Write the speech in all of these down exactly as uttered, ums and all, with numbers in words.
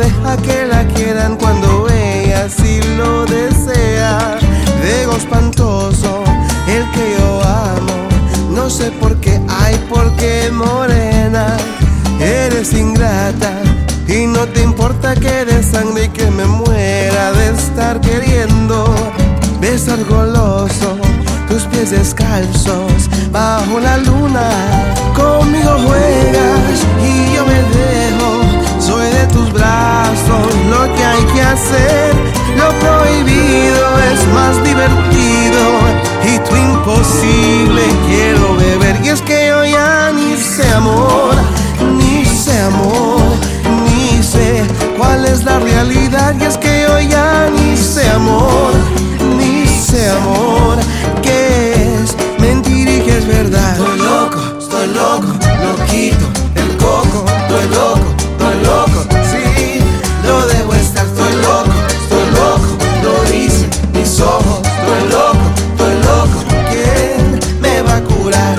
deja que la quieran cuando ella sí lo desea. Digo espantoso el que yo amo, no sé por qué, ay, por qué morena. Eres ingrata y no te importa que de sangre y que me muera de estar queriendo besar goloso tus pies descalzos bajo la luna. Conmigo juegas y yo me dejo, soy de tus brazos lo que hay que hacer. Lo prohibido es más divertido y tu imposible quiero beber. Y es que yo ya ni sé amor, ni sé amor, ni sé cuál es la realidad. Y es que yo ya ni sé amor, ni sé amor, qué es mentira y qué es verdad. Estoy loco, estoy loco, loquito, el coco. Estoy loco, estoy loco, sí, lo debo estar. Estoy loco, estoy loco, lo dicen mis ojos. Estoy loco, estoy loco, ¿quién me va a curar?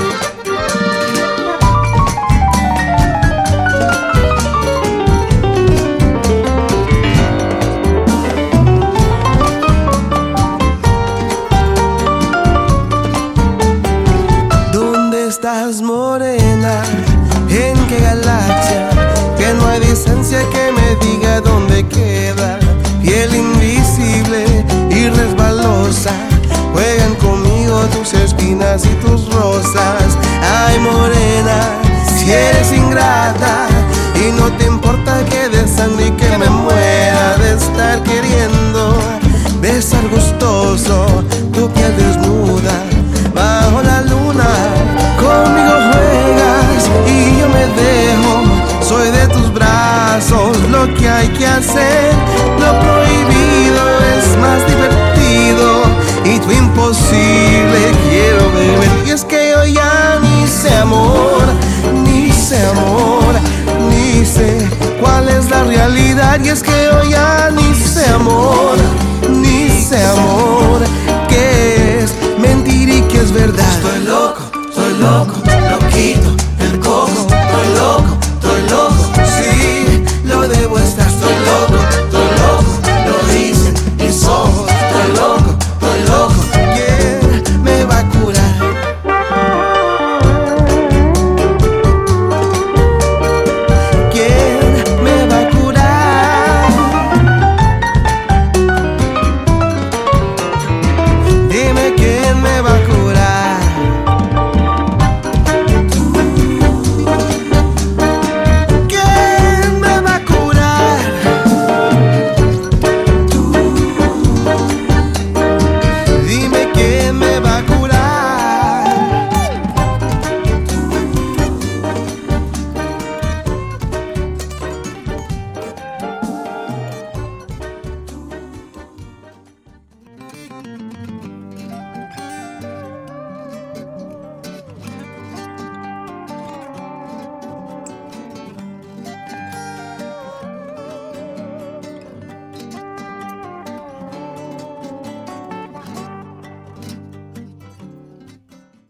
¿Dónde estás, morena? ¿En qué galaxia? Que no hay distancia que me diga dónde queda. Piel invisible y resbalosa, juegan conmigo tus espinas y tus rosas. Ay, morena, si eres ingrata y no te importa que de sangre y que me muera de estar queriendo besar gustoso tu piel desnuda bajo la luna. Conmigo juegas y yo me dejo, soy de tus brazos lo que hay que hacer. Lo prohibido es más divertido y tu imposible quiero beber. Y es que yo ya ni sé amor, ni sé amor, ni sé cuál es la realidad. Y es que yo ya ni sé amor, ni sé amor.